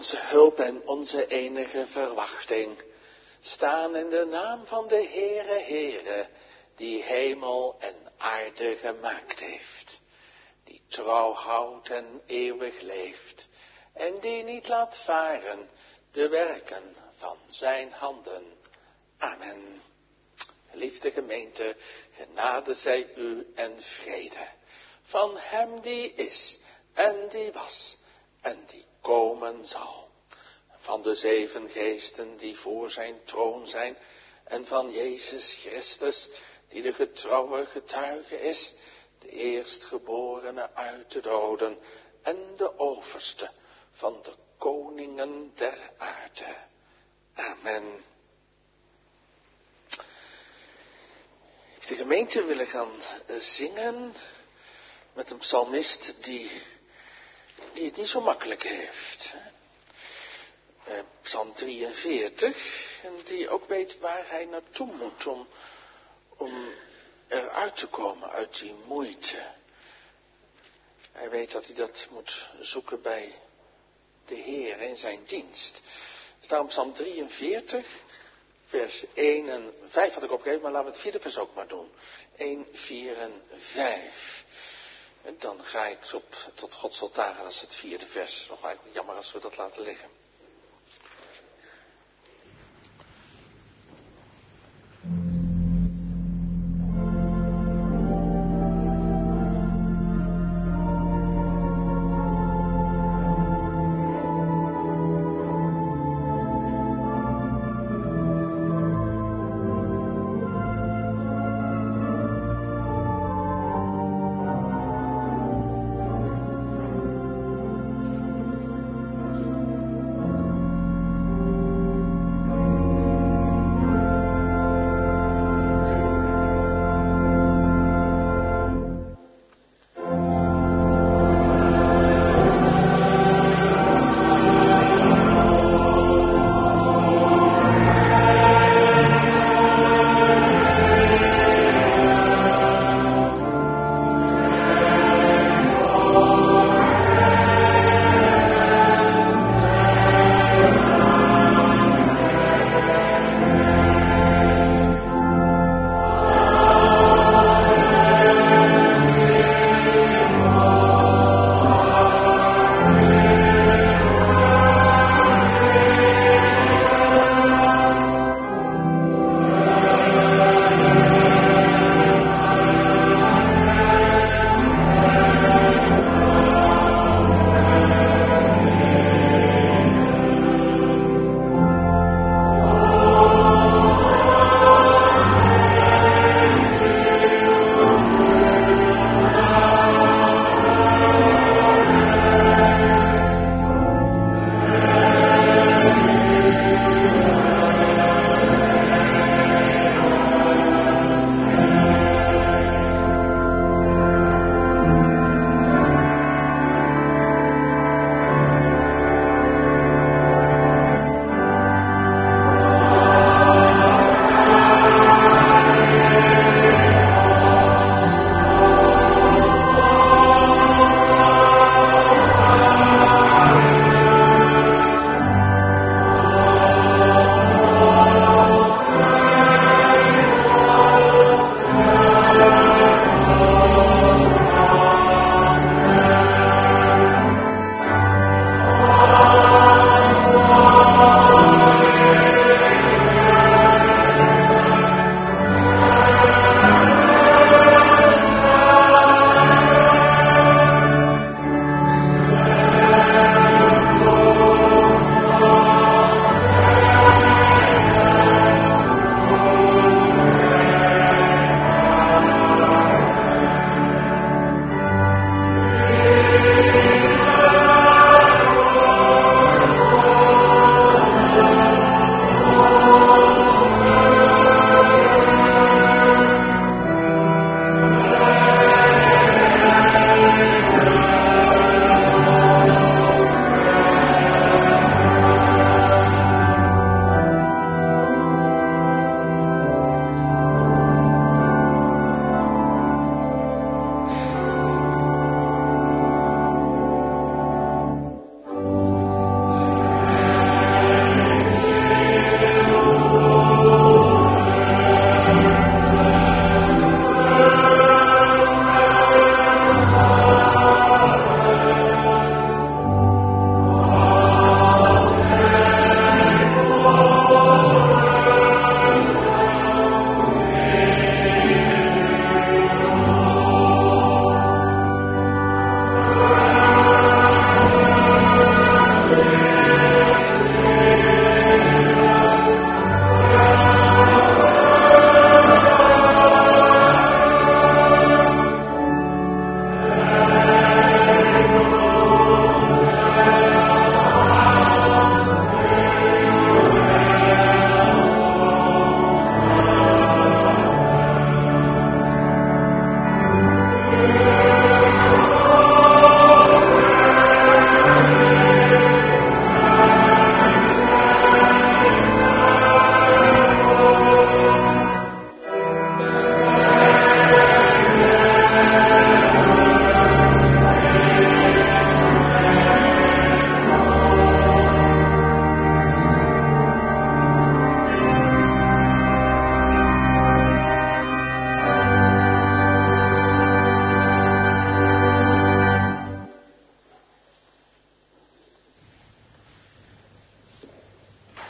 Onze hulp en onze enige verwachting staan in de naam van de Heere, die hemel en aarde gemaakt heeft, die trouw houdt en eeuwig leeft, en die niet laat varen de werken van zijn handen. Amen. Geliefde gemeente, genade zij u en vrede, van hem die is en die was en die komen zal, van de 7 geesten die voor zijn troon zijn, en van Jezus Christus, die de getrouwe getuige is, de eerstgeborene uit de doden en de overste van de koningen der aarde. Amen. De gemeente willen gaan zingen met een psalmist die het niet zo makkelijk heeft. Psalm 43, en die ook weet waar hij naartoe moet om eruit te komen uit die moeite. Hij weet dat hij dat moet zoeken bij de Heer in zijn dienst. Dus daarom Psalm 43, vers 1 en 5 had ik opgegeven, maar laten we het 4e vers ook maar doen. 1, 4 en 5. En dan ga ik tot Gods altaar, dat is het 4e vers. Nog eigenlijk jammer als we dat laten liggen.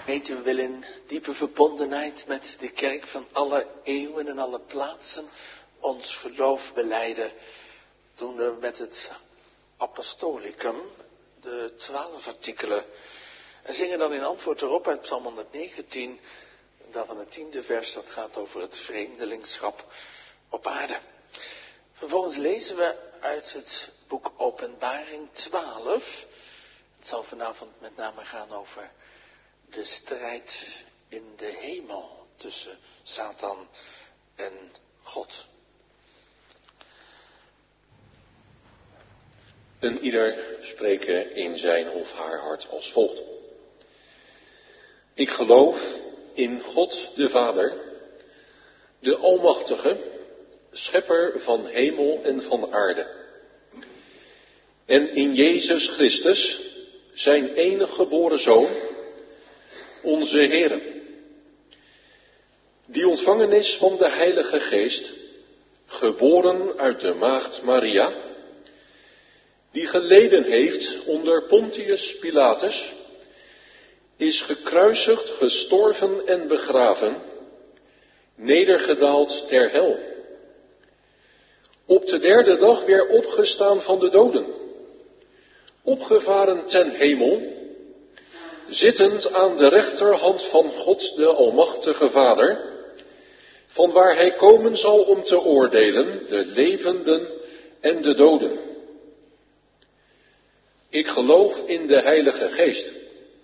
Weten, we willen in diepe verbondenheid met de kerk van alle eeuwen en alle plaatsen ons geloof belijden. Doen we met het apostolicum, de 12 artikelen. En zingen dan in antwoord erop uit Psalm 119, daarvan het 10e vers, dat gaat over het vreemdelingschap op aarde. Vervolgens lezen we uit het boek Openbaring 12. Het zal vanavond met name gaan over de strijd in de hemel tussen Satan en God. En ieder spreken in zijn of haar hart als volgt. Ik geloof in God de Vader, de Almachtige, schepper van hemel en van aarde. En in Jezus Christus, zijn enige geboren Zoon, onze Heere, die ontvangen is van de Heilige Geest, geboren uit de maagd Maria, die geleden heeft onder Pontius Pilatus, is gekruisigd, gestorven en begraven, nedergedaald ter hel. Op de 3e dag weer opgestaan van de doden, opgevaren ten hemel, zittend aan de rechterhand van God de Almachtige Vader, van waar hij komen zal om te oordelen de levenden en de doden. Ik geloof in de Heilige Geest.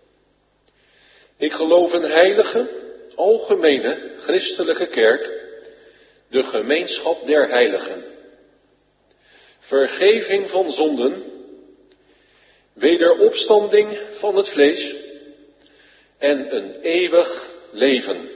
Ik geloof een heilige, algemene, christelijke kerk, de gemeenschap der heiligen, vergeving van zonden, wederopstanding van het vlees en een eeuwig leven.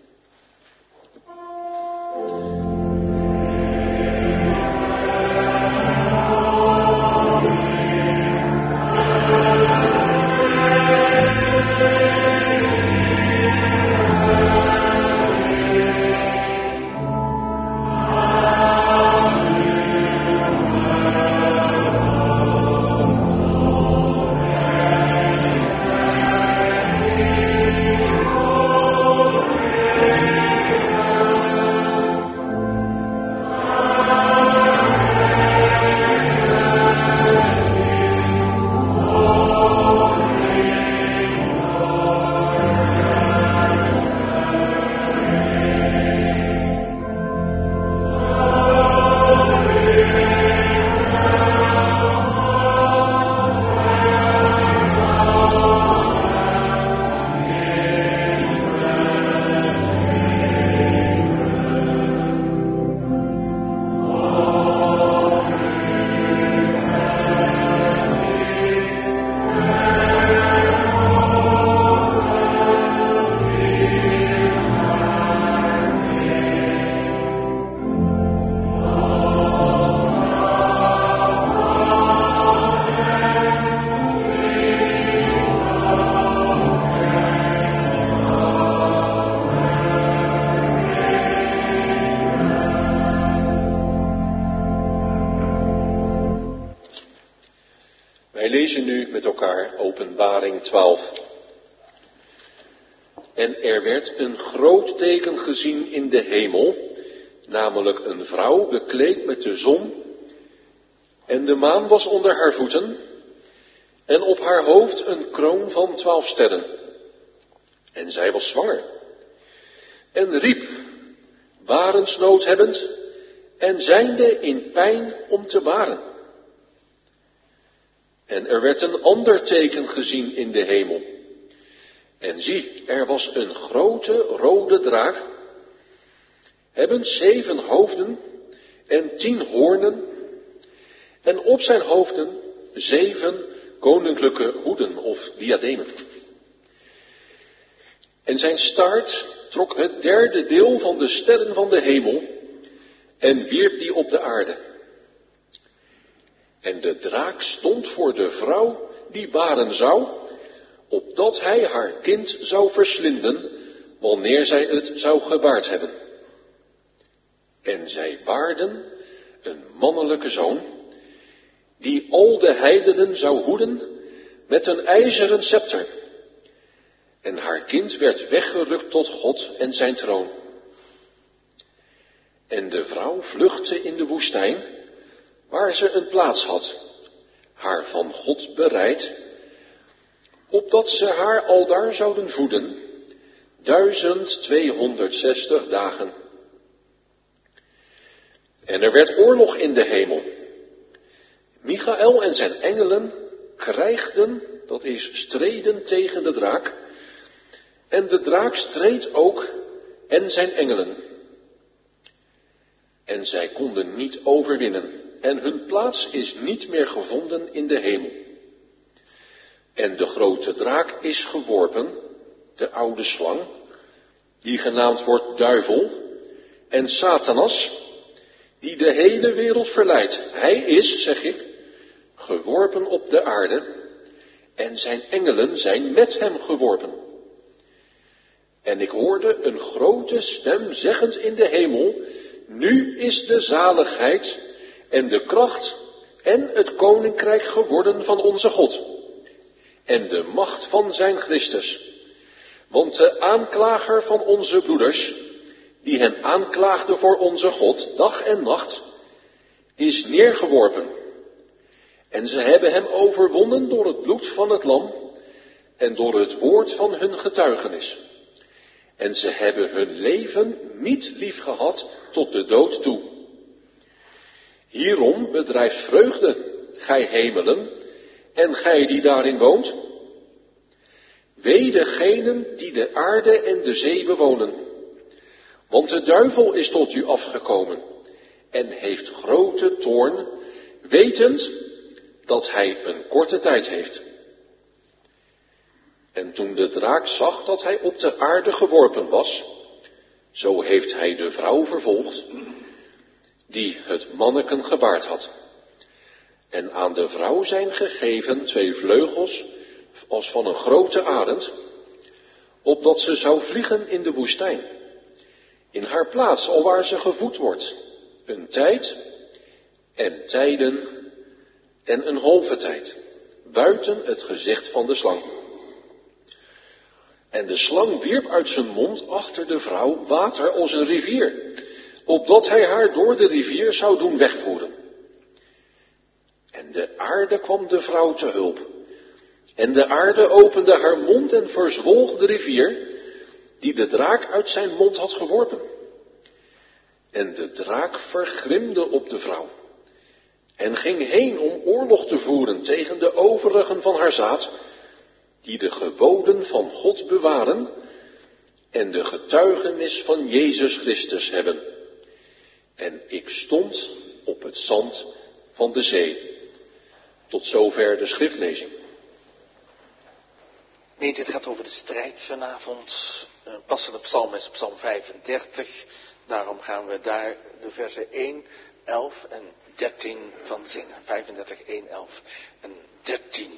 Wij lezen nu met elkaar Openbaring 12. En er werd een groot teken gezien in de hemel, namelijk een vrouw bekleed met de zon, en de maan was onder haar voeten, en op haar hoofd een kroon van 12 sterren. En zij was zwanger, en riep, barensnood hebbend, en zijnde in pijn om te baren. En er werd een ander teken gezien in de hemel. En zie, er was een grote rode draak, hebbend 7 hoofden en 10 hoornen, en op zijn hoofden 7 koninklijke hoeden of diademen. En zijn staart trok het 3e deel van de sterren van de hemel en wierp die op de aarde. En de draak stond voor de vrouw die baren zou, opdat hij haar kind zou verslinden, wanneer zij het zou gebaard hebben. En zij baarden een mannelijke zoon, die al de heidenen zou hoeden met een ijzeren scepter. En haar kind werd weggerukt tot God en zijn troon. En de vrouw vluchtte in de woestijn, waar ze een plaats had, haar van God bereid, opdat ze haar aldaar zouden voeden, 1260 dagen. En er werd oorlog in de hemel. Michaël en zijn engelen krijgden, dat is streden tegen de draak, en de draak streed ook en zijn engelen. En zij konden niet overwinnen, en hun plaats is niet meer gevonden in de hemel. En de grote draak is geworpen, de oude slang, die genaamd wordt duivel, en Satanas, die de hele wereld verleidt. Hij is, zeg ik, geworpen op de aarde, en zijn engelen zijn met hem geworpen. En ik hoorde een grote stem zeggend in de hemel, nu is de zaligheid en de kracht en het koninkrijk geworden van onze God en de macht van zijn Christus. Want de aanklager van onze broeders, die hen aanklaagde voor onze God, dag en nacht, is neergeworpen. En ze hebben hem overwonnen door het bloed van het lam en door het woord van hun getuigenis. En ze hebben hun leven niet lief gehad tot de dood toe. Hierom bedrijf vreugde, gij hemelen, en gij die daarin woont. Wee degenen die de aarde en de zee bewonen. Want de duivel is tot u afgekomen en heeft grote toorn, wetend dat hij een korte tijd heeft. En toen de draak zag dat hij op de aarde geworpen was, zo heeft hij de vrouw vervolgd, die het manneken gebaard had. En aan de vrouw zijn gegeven 2 vleugels als van een grote arend, opdat ze zou vliegen in de woestijn, in haar plaats alwaar ze gevoed wordt, een tijd en tijden en een halve tijd, buiten het gezicht van de slang. En de slang wierp uit zijn mond achter de vrouw water als een rivier, opdat hij haar door de rivier zou doen wegvoeren. En de aarde kwam de vrouw te hulp. En de aarde opende haar mond en verzwolg de rivier, die de draak uit zijn mond had geworpen. En de draak vergrimde op de vrouw, en ging heen om oorlog te voeren tegen de overigen van haar zaad, die de geboden van God bewaren en de getuigenis van Jezus Christus hebben. En ik stond op het zand van de zee. Tot zover de schriftlezing. Nee, dit gaat over de strijd vanavond. Passende psalm is psalm 35. Daarom gaan we daar de versen 1, 11 en 13 van zingen. 35, 1, 11 en 13.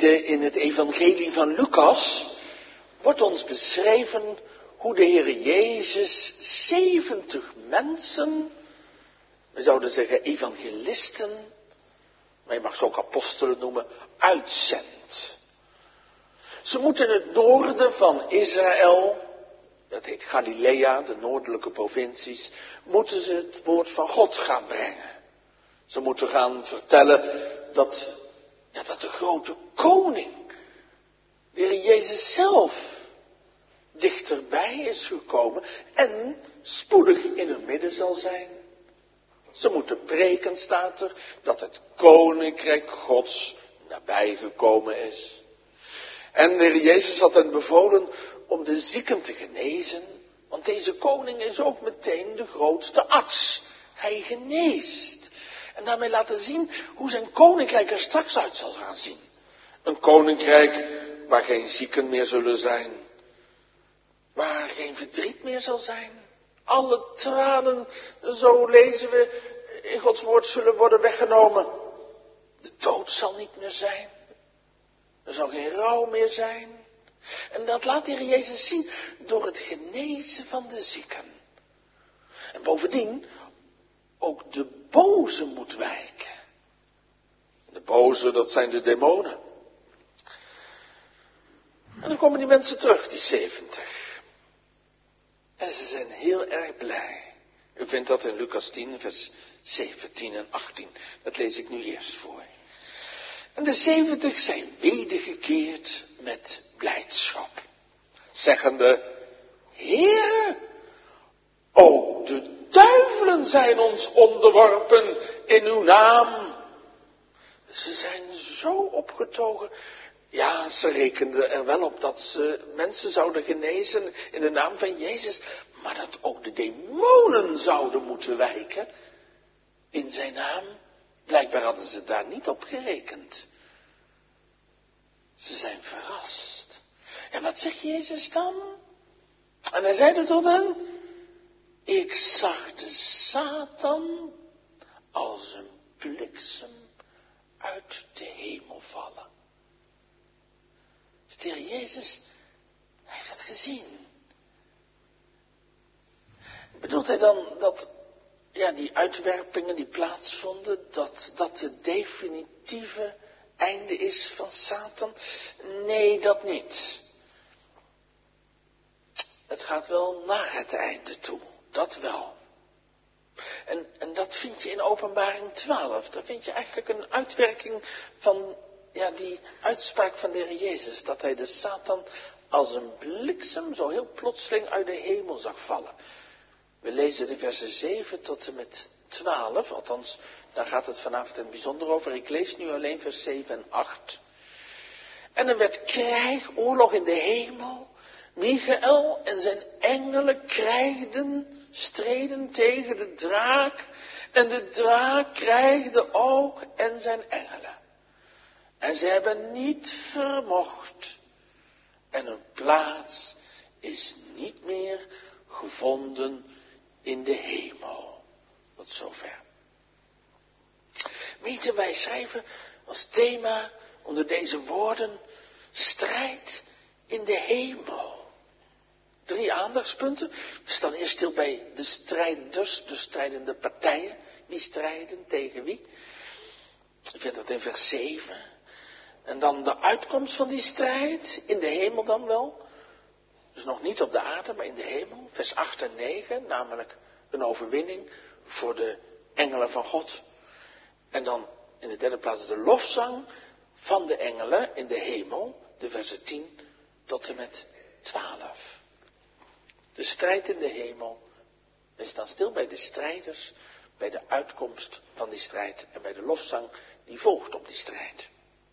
beneden in het evangelie van Lucas wordt ons beschreven hoe de Heer Jezus 70 mensen, we zouden zeggen evangelisten, maar je mag ze ook apostelen noemen, uitzendt. Ze moeten het noorden van Israël, dat heet Galilea, de noordelijke provincies, moeten ze het woord van God gaan brengen. Ze moeten gaan vertellen dat de grote koning, de Heer Jezus zelf, dichterbij is gekomen en spoedig in hun midden zal zijn. Ze moeten preken, staat er, dat het koninkrijk Gods nabijgekomen is. En de Heer Jezus had hen bevolen om de zieken te genezen, want deze koning is ook meteen de grootste arts. Hij geneest. En daarmee laten zien hoe zijn koninkrijk er straks uit zal gaan zien. Een koninkrijk waar geen zieken meer zullen zijn. Waar geen verdriet meer zal zijn. Alle tranen, zo lezen we in Gods woord, zullen worden weggenomen. De dood zal niet meer zijn. Er zal geen rouw meer zijn. En dat laat de Heer Jezus zien door het genezen van de zieken. En bovendien, ook de boze moet wijken. De boze, dat zijn de demonen. En dan komen die mensen terug, die 70. En ze zijn heel erg blij. U vindt dat in Lucas 10, vers 17 en 18. Dat lees ik nu eerst voor. En de 70 zijn wedergekeerd met blijdschap. Zeggende, Heere, ook de duivelen zijn ons onderworpen in uw naam. Ze zijn zo opgetogen. Ja, ze rekenden er wel op dat ze mensen zouden genezen in de naam van Jezus. Maar dat ook de demonen zouden moeten wijken in zijn naam. Blijkbaar hadden ze daar niet op gerekend. Ze zijn verrast. En wat zegt Jezus dan? En hij zeide tot hen, ik zag de Satan als een bliksem uit de hemel vallen. De Heer Jezus, hij heeft dat gezien. Bedoelt hij dan dat, die uitwerpingen die plaatsvonden, dat het definitieve einde is van Satan? Nee, dat niet. Het gaat wel naar het einde toe, dat wel. En dat vind je in Openbaring 12. Daar vind je eigenlijk een uitwerking van die uitspraak van de Heer Jezus. Dat hij de Satan als een bliksem zo heel plotseling uit de hemel zag vallen. We lezen de versen 7 tot en met 12. Althans, daar gaat het vanavond in het bijzonder over. Ik lees nu alleen vers 7 en 8. En er werd krijg, oorlog in de hemel. Michael en zijn engelen streden tegen de draak. En de draak krijgde ook en zijn engelen. En ze hebben niet vermocht. En hun plaats is niet meer gevonden in de hemel. Tot zover. Weten, wij schrijven als thema onder deze woorden strijd in de hemel. 3 aandachtspunten. We staan eerst stil bij de strijders, de strijdende partijen. Wie strijden tegen wie? Je vindt dat in vers 7. En dan de uitkomst van die strijd, in de hemel dan wel. Dus nog niet op de aarde, maar in de hemel. Vers 8 en 9, namelijk een overwinning voor de engelen van God. En dan in de derde plaats de lofzang van de engelen in de hemel. De versen 10 tot en met 12. De strijd in de hemel. We staan stil bij de strijders, bij de uitkomst van die strijd en bij de lofzang die volgt op die strijd.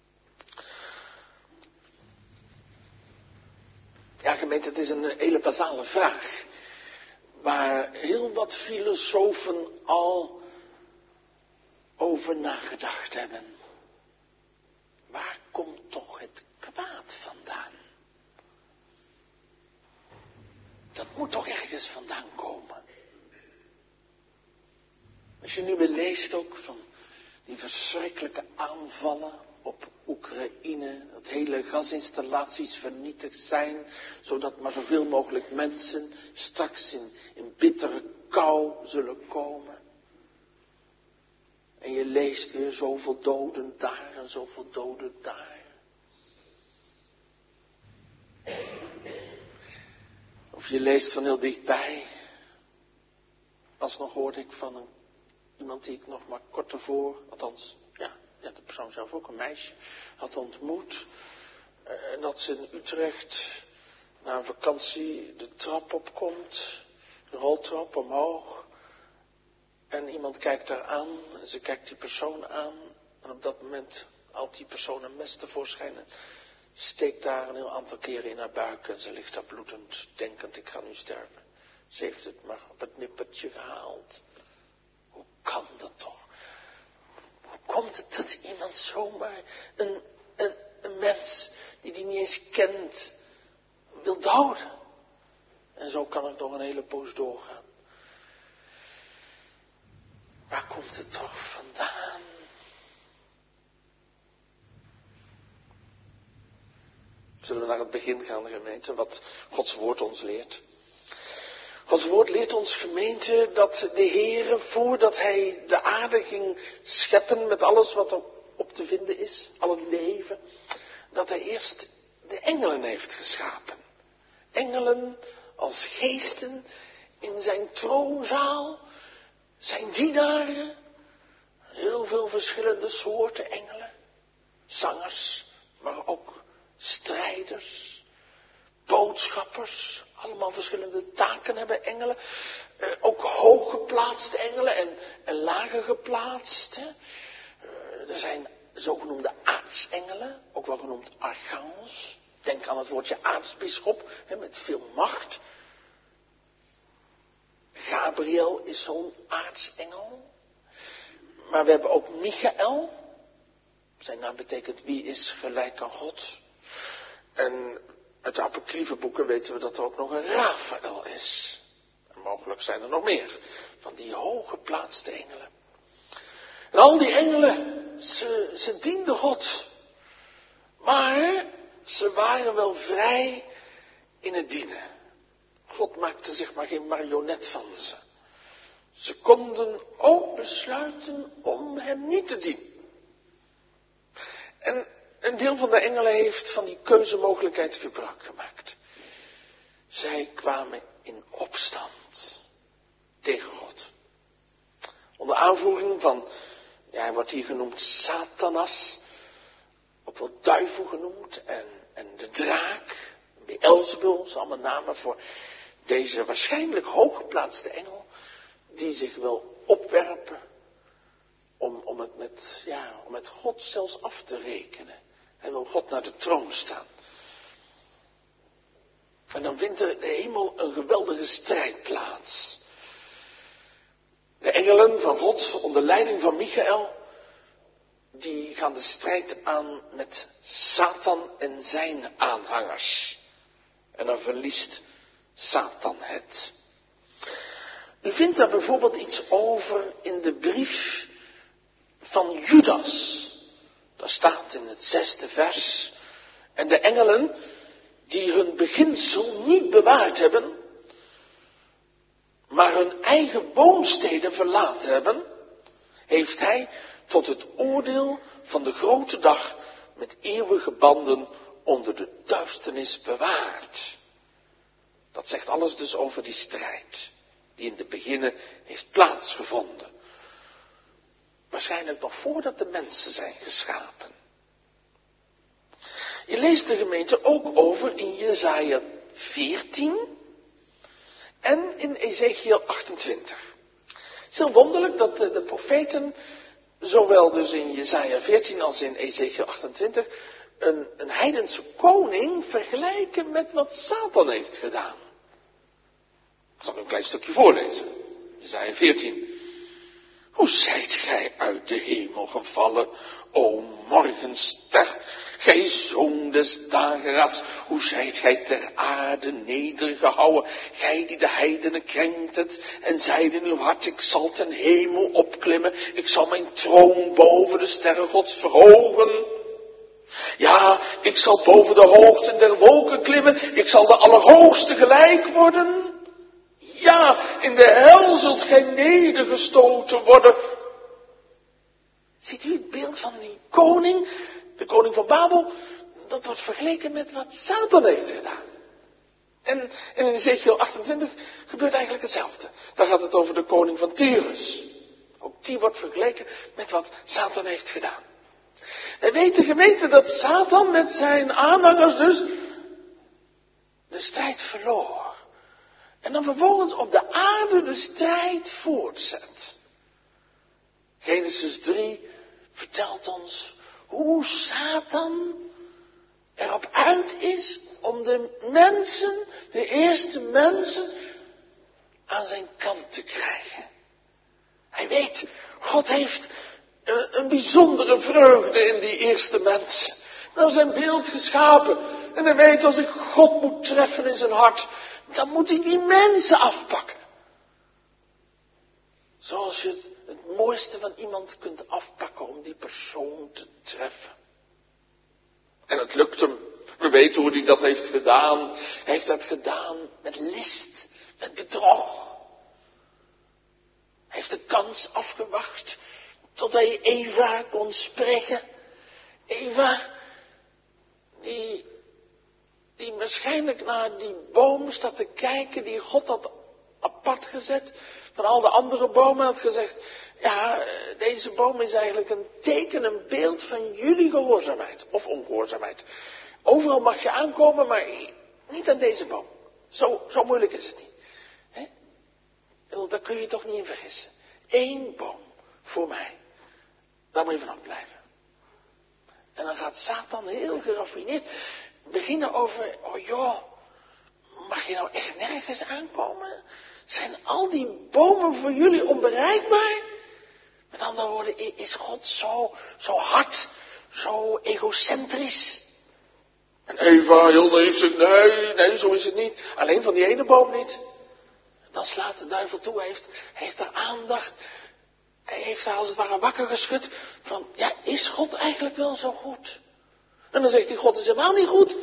Ja, gemeente, het is een hele basale vraag, waar heel wat filosofen al over nagedacht hebben. Waar komt toch het kwaad vandaan? Dat moet toch ergens vandaan komen. Als je nu weer leest ook van die verschrikkelijke aanvallen op Oekraïne, dat hele gasinstallaties vernietigd zijn, zodat maar zoveel mogelijk mensen straks in bittere kou zullen komen. En je leest weer zoveel doden daar en zoveel doden daar. Of je leest van heel dichtbij. Alsnog hoorde ik van iemand die ik nog maar kort ervoor, althans, ja, de persoon zelf ook, een meisje, had ontmoet. En dat ze in Utrecht na een vakantie de trap opkomt, de roltrap omhoog. En iemand kijkt haar aan en ze kijkt die persoon aan. En op dat moment haalt die persoon een mes tevoorschijn en steekt daar een heel aantal keren in haar buik. En ze ligt daar bloedend, denkend, ik ga nu sterven. Ze heeft het maar op het nippertje gehaald. Hoe kan dat toch? Hoe komt het dat iemand zomaar een mens die niet eens kent wil doden? En zo kan het nog een hele poos doorgaan. Waar komt het toch vandaan? Zullen we naar het begin gaan, gemeente, wat Gods woord ons leert? Gods woord leert ons, gemeente, dat de Heere, voordat hij de aarde ging scheppen met alles wat er op te vinden is, al het leven, dat hij eerst de engelen heeft geschapen. Engelen als geesten in zijn troonzaal, zijn dienaren, heel veel verschillende soorten engelen, zangers, maar ook strijders, boodschappers, allemaal verschillende taken hebben engelen. Ook hooggeplaatste engelen en lager geplaatste. Er zijn zogenoemde aartsengelen, ook wel genoemd archangels. Denk aan het woordje aartsbisschop, met veel macht. Gabriel is zo'n aartsengel. Maar we hebben ook Michael. Zijn naam betekent wie is gelijk aan God. En uit de apocryfe boeken weten we dat er ook nog een Raphaël is. En mogelijk zijn er nog meer van die hooggeplaatste engelen. En al die engelen, ze dienden God. Maar ze waren wel vrij in het dienen. God maakte zich maar geen marionet van ze. Ze konden ook besluiten om hem niet te dienen. En een deel van de engelen heeft van die keuzemogelijkheid gebruik gemaakt. Zij kwamen in opstand tegen God. Onder aanvoering van, hij wordt hier genoemd Satanas, ook wel duivel genoemd, en de draak, Beelzebul, is allemaal namen voor deze waarschijnlijk hooggeplaatste engel, die zich wil opwerpen om het met God zelfs af te rekenen. Hij wil God naar de troon staan. En dan vindt er in de hemel een geweldige strijd plaats. De engelen van God onder leiding van Michael, die gaan de strijd aan met Satan en zijn aanhangers. En dan verliest Satan het. U vindt daar bijvoorbeeld iets over in de brief van Judas. Daar staat in het 6e vers. En de engelen die hun beginsel niet bewaard hebben, maar hun eigen woonsteden verlaten hebben, heeft hij tot het oordeel van de grote dag met eeuwige banden onder de duisternis bewaard. Dat zegt alles dus over die strijd die in de beginnen heeft plaatsgevonden. Waarschijnlijk nog voordat de mensen zijn geschapen. Je leest de gemeente ook over in Jesaja 14 en in Ezekiel 28. Het is heel wonderlijk dat de profeten, zowel dus in Jesaja 14 als in Ezekiel 28, een heidense koning vergelijken met wat Satan heeft gedaan. Ik zal een klein stukje voorlezen. Jesaja 14. Hoe zijt gij uit de hemel gevallen, o morgenster, gij zoon des dageraads, hoe zijt gij ter aarde nedergehouwen, gij die de heidenen krenkt het, en zeide in uw hart, ik zal ten hemel opklimmen, ik zal mijn troon boven de sterren Gods verhogen. Ja, ik zal boven de hoogten der wolken klimmen. Ik zal de Allerhoogste gelijk worden. Ja, in de hel zult gij nedergestoten worden. Ziet u het beeld van die koning, de koning van Babel? Dat wordt vergeleken met wat Satan heeft gedaan. En in Ezekiel 28 gebeurt eigenlijk hetzelfde. Daar gaat het over de koning van Tyrus. Ook die wordt vergeleken met wat Satan heeft gedaan. En weet de gemeente dat Satan met zijn aanhangers dus de strijd verloor. En dan vervolgens op de aarde de strijd voortzet. Genesis 3 vertelt ons hoe Satan erop uit is om de mensen, de eerste mensen, aan zijn kant te krijgen. Hij weet, God heeft een bijzondere vreugde in die eerste mensen. Naar zijn beeld geschapen. En hij weet, als ik God moet treffen in zijn hart, dan moet hij die mensen afpakken. Zoals je het mooiste van iemand kunt afpakken om die persoon te treffen. En het lukt hem. We weten hoe hij dat heeft gedaan. Hij heeft dat gedaan met list, met bedrog. Hij heeft de kans afgewacht tot hij Eva kon spreken. Eva, die waarschijnlijk naar die boom staat te kijken die God had apart gezet van al de andere bomen, had gezegd, ja, deze boom is eigenlijk een teken, een beeld van jullie gehoorzaamheid of ongehoorzaamheid. Overal mag je aankomen, maar niet aan deze boom. Zo moeilijk is het niet. Hè? Daar kun je je toch niet in vergissen. 1 boom voor mij. Daar moet je vanaf blijven. En dan gaat Satan heel geraffineerd beginnen over, oh joh, mag je nou echt nergens aankomen? Zijn al die bomen voor jullie onbereikbaar? Met andere woorden, is God zo hard, zo egocentrisch? En Eva heel naïef zegt, nee, zo is het niet. Alleen van die ene boom niet. Dan slaat de duivel toe, hij heeft haar aandacht. Hij heeft haar als het ware wakker geschud van, ja, is God eigenlijk wel zo goed? En dan zegt hij, God is helemaal niet goed.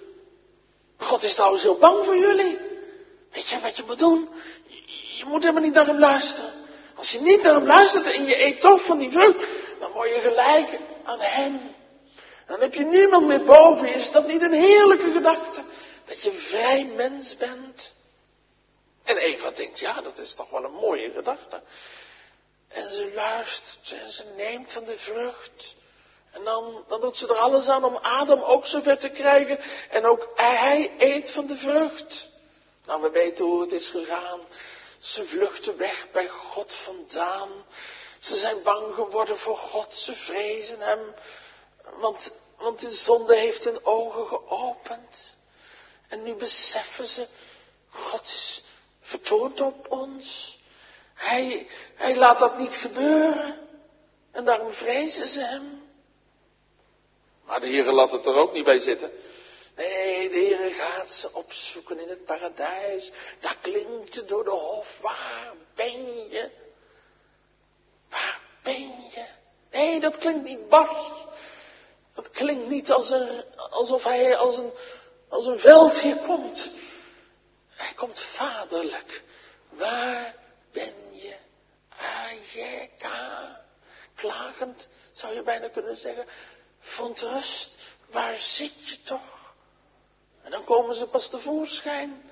God is trouwens heel bang voor jullie. Weet je wat je moet doen? Je moet helemaal niet naar hem luisteren. Als je niet naar hem luistert en je eet toch van die vrucht, dan word je gelijk aan hem. Dan heb je niemand meer boven je. Is dat niet een heerlijke gedachte? Dat je vrij mens bent. En Eva denkt, ja, dat is toch wel een mooie gedachte. En ze luistert en ze neemt van de vrucht. En dan doet ze er alles aan om Adam ook zover te krijgen. En ook hij eet van de vrucht. Nou, we weten hoe het is gegaan. Ze vluchten weg bij God vandaan. Ze zijn bang geworden voor God. Ze vrezen hem. Want de zonde heeft hun ogen geopend. En nu beseffen ze, God is vertoond op ons. Hij laat dat niet gebeuren. En daarom vrezen ze hem. Maar de Heere laat het er ook niet bij zitten. Nee, de Heere gaat ze opzoeken in het paradijs. Daar klinkt het door de hof. Waar ben je? Waar ben je? Nee, dat klinkt niet bars. Dat klinkt niet alsof hij als een veldheer komt. Hij komt vaderlijk. Waar ben je? Ajeka. Klagend zou je bijna kunnen zeggen. Verontrust, waar zit je toch? En dan komen ze pas tevoorschijn.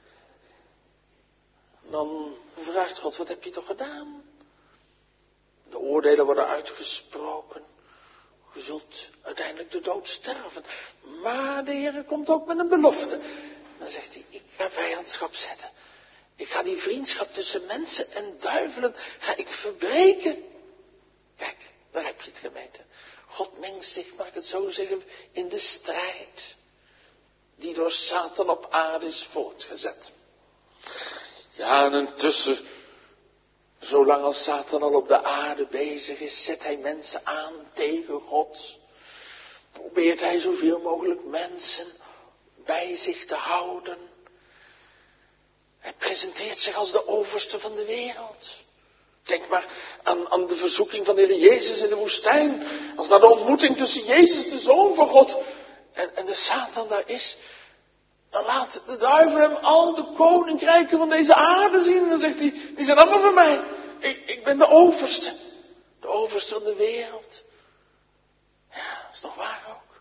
Dan vraagt God, wat heb je toch gedaan? De oordelen worden uitgesproken. Je zult uiteindelijk de dood sterven. Maar de Heer komt ook met een belofte. Dan zegt hij, ik ga vijandschap zetten. Ik ga die vriendschap tussen mensen en duivelen, ga ik verbreken. Kijk, daar heb je het, gemeente. God mengt zich, mag ik het zo zeggen, in de strijd die door Satan op aarde is voortgezet. Ja, en intussen, zolang als Satan al op de aarde bezig is, zet hij mensen aan tegen God. Probeert hij zoveel mogelijk mensen bij zich te houden. Hij presenteert zich als de overste van de wereld. Denk maar aan de verzoeking van de Heer Jezus in de woestijn. Als daar de ontmoeting tussen Jezus, de Zoon van God, en de Satan daar is. Dan laat de duivel hem al de koninkrijken van deze aarde zien. En dan zegt hij, die zijn allemaal van mij. Ik ben de overste. De overste van de wereld. Ja, dat is toch waar ook?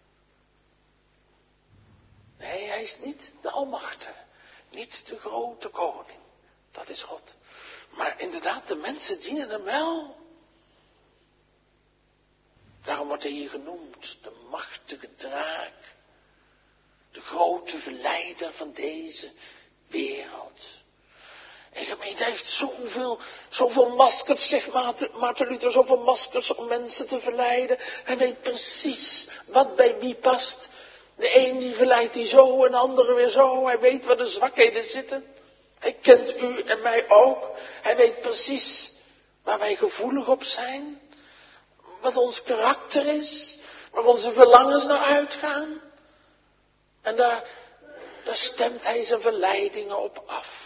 Nee, hij is niet de Almachtige. Niet de grote koning. Dat is God. Maar inderdaad, de mensen dienen hem wel. Daarom wordt hij hier genoemd. De machtige draak. De grote verleider van deze wereld. En gemeente heeft zoveel maskers, zegt Maarten Luther, zoveel maskers om mensen te verleiden. Hij weet precies wat bij wie past. De een die verleidt die zo en de andere weer zo. Hij weet waar de zwakheden zitten. Hij kent u en mij ook. Hij weet precies waar wij gevoelig op zijn. Wat ons karakter is. Waar onze verlangens naar uitgaan. En daar stemt hij zijn verleidingen op af.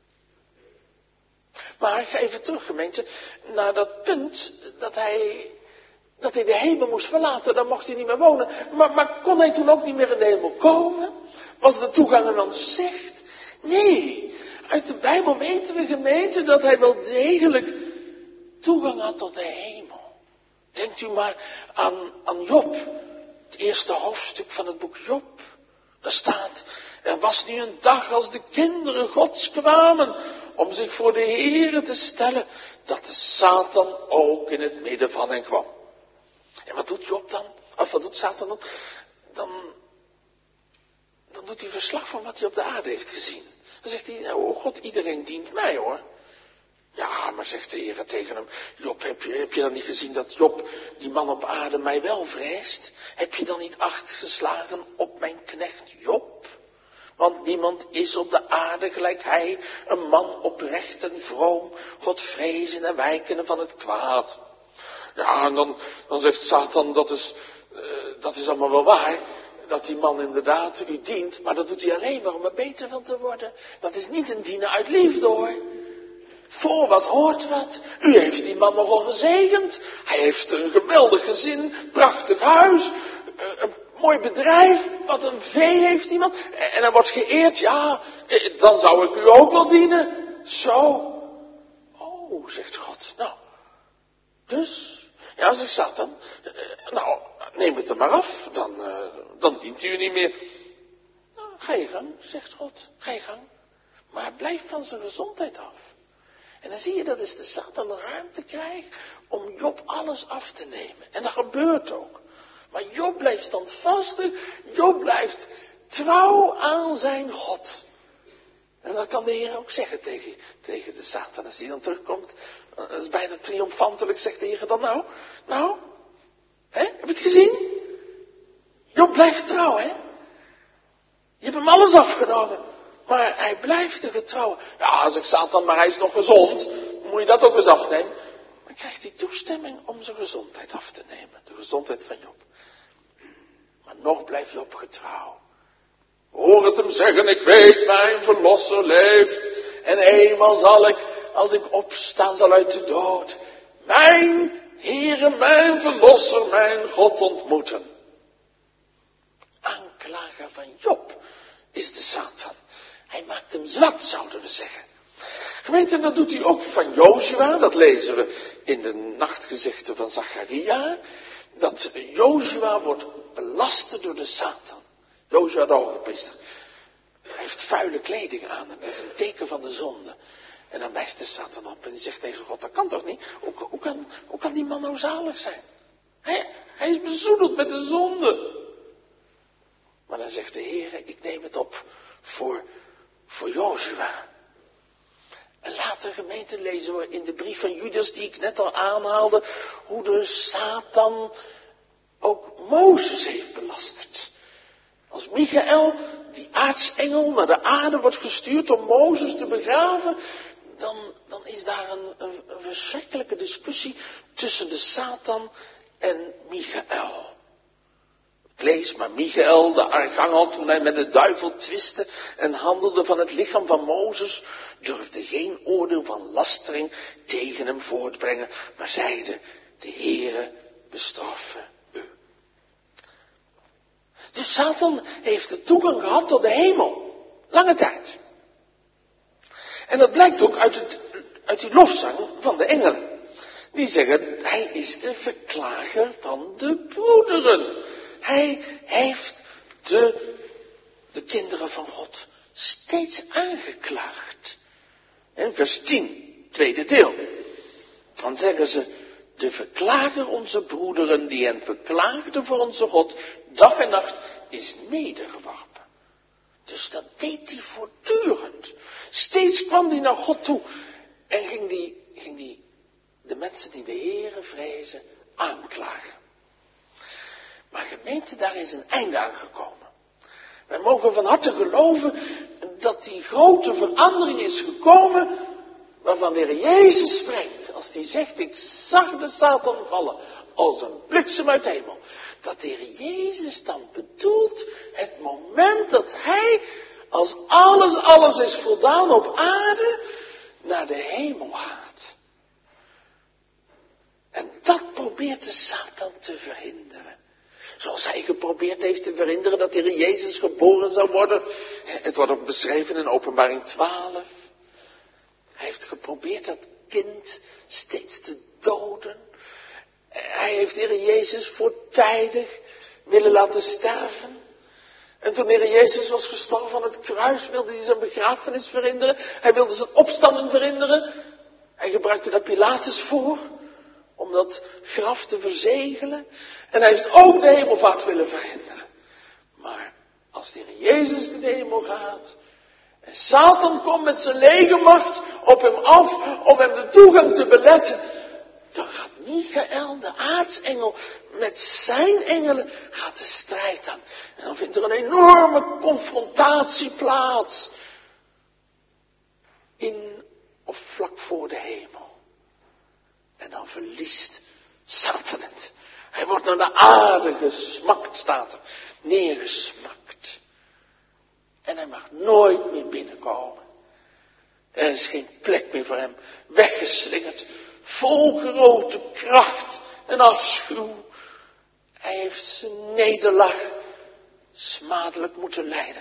Maar ik ga even terug, gemeente, naar dat punt dat hij de hemel moest verlaten. Daar mocht hij niet meer wonen. Maar kon hij toen ook niet meer in de hemel komen? Was de toegang aan ons zicht? Nee, uit de Bijbel weten we, gemeente, dat hij wel degelijk toegang had tot de hemel. Denkt u maar aan Job, het eerste hoofdstuk van het boek Job. Daar staat, er was nu een dag als de kinderen Gods kwamen om zich voor de Heere te stellen, dat de Satan ook in het midden van hen kwam. En wat doet Job dan? Of wat doet Satan dan? Dan doet hij verslag van wat hij op de aarde heeft gezien. Dan zegt hij, nou God, iedereen dient mij hoor. Ja, maar zegt de Heer tegen hem, Job, heb je dan niet gezien dat Job, die man op aarde, mij wel vreest? Heb je dan niet acht geslagen op mijn knecht Job? Want niemand is op de aarde gelijk hij, een man oprecht en vroom, Godvrezen en wijkende van het kwaad. Ja, en dan zegt Satan, dat is allemaal wel waar, dat die man inderdaad u dient, maar dat doet hij alleen maar om er beter van te worden. Dat is niet een dienen uit liefde hoor. Voor wat hoort wat. U heeft die man nogal gezegend. Hij heeft een geweldig gezin, prachtig huis, een mooi bedrijf, wat een vee heeft die man. En hij wordt geëerd, ja, dan zou ik u ook wel dienen. Zo. Oh, zegt God. Nou, dus, ja, zegt Satan, nou, neem het er maar af, dan dient u niet meer. Nou, ga je gang, zegt God, ga je gang. Maar blijf van zijn gezondheid af. En dan zie je dat is de Satan ruimte krijgt om Job alles af te nemen. En dat gebeurt ook. Maar Job blijft standvastig. Job blijft trouw aan zijn God. En dat kan de Heer ook zeggen tegen de Satan. Als hij dan terugkomt, dat is bijna triomfantelijk, zegt de Heer dan nou, heb je het gezien? Job blijft trouw, hè? Je hebt hem alles afgenomen. Maar hij blijft er getrouw. Ja, zegt Satan, maar hij is nog gezond. Moet je dat ook eens afnemen? Maar krijgt hij toestemming om zijn gezondheid af te nemen. De gezondheid van Job. Maar nog blijft Job getrouw. Hoor het hem zeggen, ik weet mijn verlosser leeft. En eenmaal zal ik, als ik opstaan zal uit de dood, mijn Heere, mijn verlosser, mijn God ontmoeten. Aanklager van Job is de Satan. Hij maakt hem zwak, zouden we zeggen. Gemeente, dat doet hij ook van Jozua. Dat lezen we in de nachtgezichten van Zacharia. Dat Jozua wordt belast door de Satan. Jozua de hogepriester. Hij heeft vuile kleding aan en dat is een teken van de zonde. En dan wijst de Satan op en die zegt tegen God, dat kan toch niet? Hoe kan die man nou zalig zijn? Hij is bezoedeld met de zonde. Maar dan zegt de Heer, ik neem het op voor Jozua. En later, gemeente, lezen we in de brief van Judas, die ik net al aanhaalde, hoe de Satan ook Mozes heeft belasterd. Als Michael, die aartsengel, naar de aarde wordt gestuurd om Mozes te begraven, dan is daar een verschrikkelijke discussie tussen de Satan en Michael. Ik lees, maar Michael, de archangel, toen hij met de duivel twistte en handelde van het lichaam van Mozes, durfde geen oordeel van lastering tegen hem voortbrengen, maar zeide, de Heere bestraffe u. Dus Satan heeft de toegang gehad tot de hemel. Lange tijd. En dat blijkt ook uit die lofzang van de engelen. Die zeggen, hij is de verklager van de broederen. Hij heeft de kinderen van God steeds aangeklaagd. En vers 10, tweede deel. Dan zeggen ze, de verklager onze broederen die hen verklaagde voor onze God, dag en nacht is nedergeworpen. Dus dat deed hij voortdurend. Steeds kwam hij naar God toe en ging die de mensen die de Heere vrezen aanklagen. Maar gemeente, daar is een einde aan gekomen. Wij mogen van harte geloven dat die grote verandering is gekomen waarvan de Heer Jezus spreekt. Als hij zegt, ik zag de Satan vallen als een bliksem uit de hemel. Dat de Heer Jezus dan bedoelt het moment dat hij, als alles is voldaan op aarde, naar de hemel gaat. En dat probeert de Satan te verhinderen. Zoals hij geprobeerd heeft te verhinderen dat de Heer Jezus geboren zou worden. Het wordt ook beschreven in Openbaring 12. Hij heeft geprobeerd dat kind steeds te doden. Hij heeft de Heer Jezus voortijdig willen laten sterven. En toen de Heer Jezus was gestorven aan het kruis, wilde hij zijn begrafenis verhinderen. Hij wilde zijn opstanding verhinderen. Hij gebruikte daar Pilatus voor, om dat graf te verzegelen. En hij heeft ook de hemelvaart willen verhinderen. Maar als de Heer Jezus naar de hemel gaat, en Satan komt met zijn legermacht op hem af om hem de toegang te beletten, dan gaat Michael, de aartsengel, met zijn engelen gaat de strijd aan. En dan vindt er een enorme confrontatie plaats. In of vlak voor de hemel. En dan verliest Satan het. Hij wordt naar de aarde gesmakt, staat er. Neergesmakt. En hij mag nooit meer binnenkomen. Er is geen plek meer voor hem. Weggeslingerd. Vol grote kracht en afschuw. Hij heeft zijn nederlaag smadelijk moeten lijden.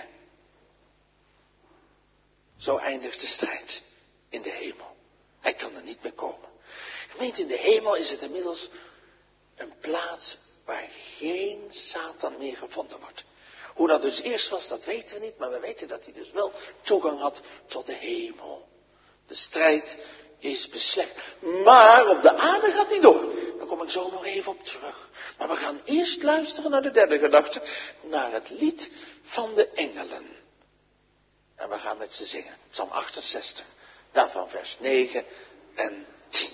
Zo eindigt de strijd in de hemel. Hij kan er niet meer komen. Gemeente, in de hemel is het inmiddels een plaats waar geen Satan meer gevonden wordt. Hoe dat dus eerst was, dat weten we niet, maar we weten dat hij dus wel toegang had tot de hemel. De strijd is beslecht. Maar op de aarde gaat hij door. Daar kom ik zo nog even op terug. Maar we gaan eerst luisteren naar de derde gedachte, naar het lied van de engelen. En we gaan met ze zingen. Psalm 68, daarvan vers 9 en 10.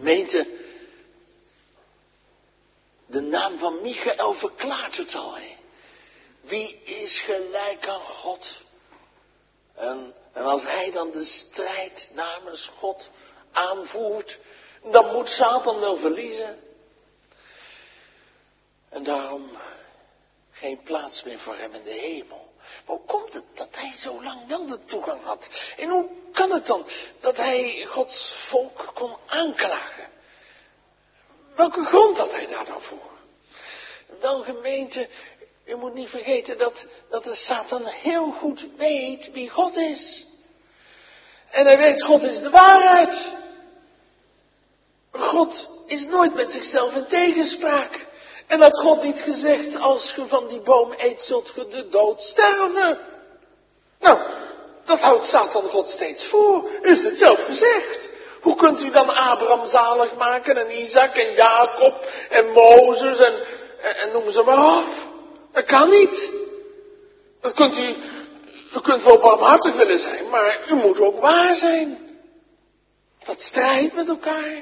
Gemeente, de naam van Michael verklaart het al. Hè? Wie is gelijk aan God? En als hij dan de strijd namens God aanvoert, dan moet Satan wel verliezen. En daarom geen plaats meer voor hem in de hemel. Hoe komt het dat hij zo lang wel de toegang had? En hoe kan het dan dat hij Gods volk kon aanklagen? Welke grond had hij daar dan voor? Wel, gemeente, u moet niet vergeten dat de Satan heel goed weet wie God is. En hij weet, God is de waarheid. God is nooit met zichzelf in tegenspraak. En had God niet gezegd, als ge van die boom eet, zult ge de dood sterven. Nou, dat houdt Satan God steeds voor. U heeft het zelf gezegd. Hoe kunt u dan Abraham zalig maken en Isaac en Jacob en Mozes en noem ze maar op. Dat kan niet. U kunt wel barmhartig willen zijn, maar u moet ook waar zijn. Dat strijdt met elkaar.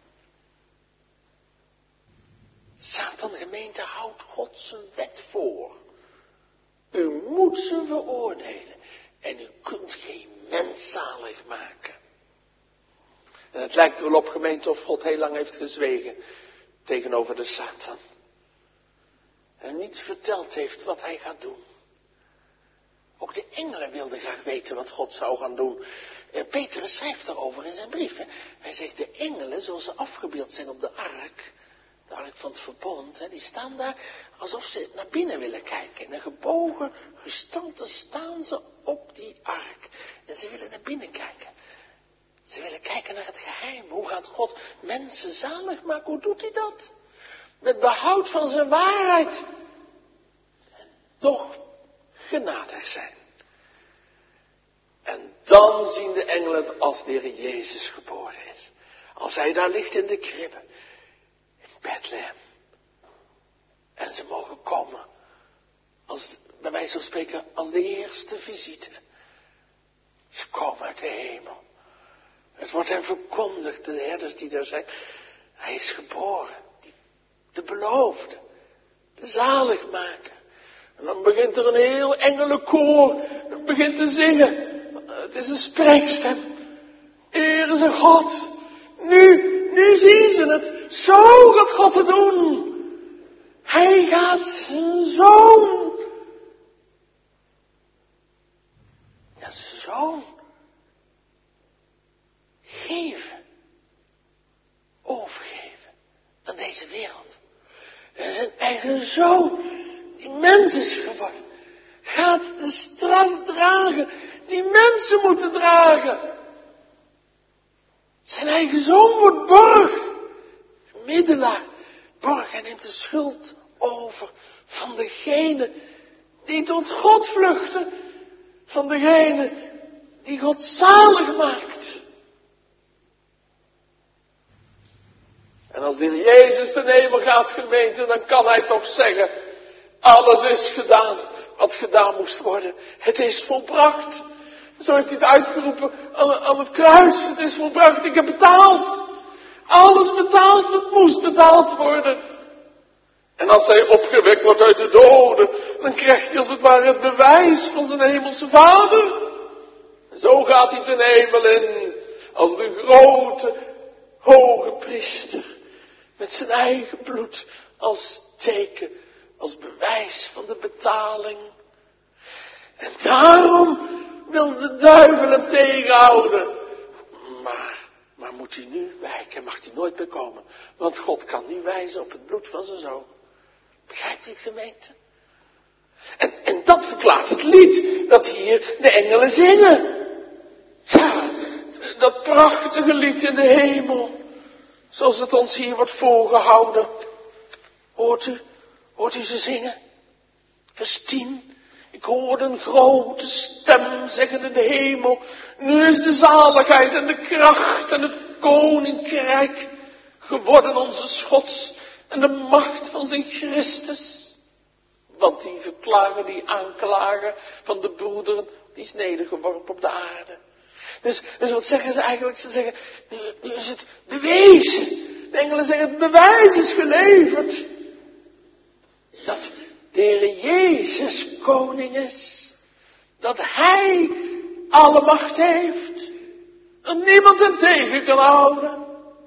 Satan, gemeente, houdt God zijn wet voor. U moet ze veroordelen. En u kunt geen mens zalig maken. En het lijkt er wel op, gemeente, of God heel lang heeft gezwegen tegenover de Satan. En niet verteld heeft wat hij gaat doen. Ook de engelen wilden graag weten wat God zou gaan doen. Petrus schrijft daarover in zijn brief. Hè. Hij zegt, de engelen, zoals ze afgebeeld zijn op de ark van het verbond, die staan daar alsof ze naar binnen willen kijken. In een gebogen gestalte staan ze op die ark. En ze willen naar binnen kijken. Ze willen kijken naar het geheim. Hoe gaat God mensen zalig maken? Hoe doet hij dat? Met behoud van zijn waarheid. En toch genadig zijn. En dan zien de engelen het als de Heer Jezus geboren is. Als hij daar ligt in de kribbe. Bethlehem. En ze mogen komen, als, bij wijze van spreken, als de eerste visite. Ze komen uit de hemel. Het wordt hen verkondigd, de herders die daar zijn. Hij is geboren, de beloofde, de zaligmaker. En dan begint er een heel engelenkoor, dat begint te zingen. Het is een spreekstem. Ere ze God. Nu zien ze het. Zo gaat God het doen. Hij gaat zijn zoon. Ja, zijn zoon. Geven. Overgeven. Aan deze wereld. En zijn eigen zoon. Die mens is geworden. Gaat de straf dragen. Die mensen moeten dragen. Zijn eigen zoon wordt borg. Middelaar. Borg en neemt de schuld over van degene die tot God vluchten. Van degene die God zalig maakt. En als de Heer Jezus ten hemel gaat, gemeente, dan kan hij toch zeggen, alles is gedaan wat gedaan moest worden. Het is volbracht. Zo heeft hij het uitgeroepen aan het kruis. Het is volbracht, ik heb betaald. Alles betaald wat moest betaald worden. En als hij opgewekt wordt uit de doden, dan krijgt hij als het ware het bewijs van zijn hemelse Vader. En zo gaat hij ten hemel in, als de grote, hoge priester. Met zijn eigen bloed als teken, als bewijs van de betaling. En daarom wil de duivel hem tegenhouden. Maar moet hij nu wijken, mag hij nooit meer komen. Want God kan niet wijzen op het bloed van zijn zoon. Begrijpt u het, gemeente? En dat verklaart het lied dat hier de engelen zingen. Ja, dat prachtige lied in de hemel. Zoals het ons hier wordt voorgehouden. Hoort u ze zingen? Vers 10. Ik hoorde een grote stem zeggen in de hemel. Nu is de zaligheid en de kracht en het koninkrijk geworden onze Gods en de macht van zijn Christus. Want die verklaren, die aanklager van de broederen, die is nedergeworpen op de aarde. Dus wat zeggen ze eigenlijk? Ze zeggen, nu is het bewezen. De engelen zeggen, het bewijs is geleverd. Dat de Heer Jezus koning is. Dat Hij alle macht heeft. En niemand hem tegen kan houden.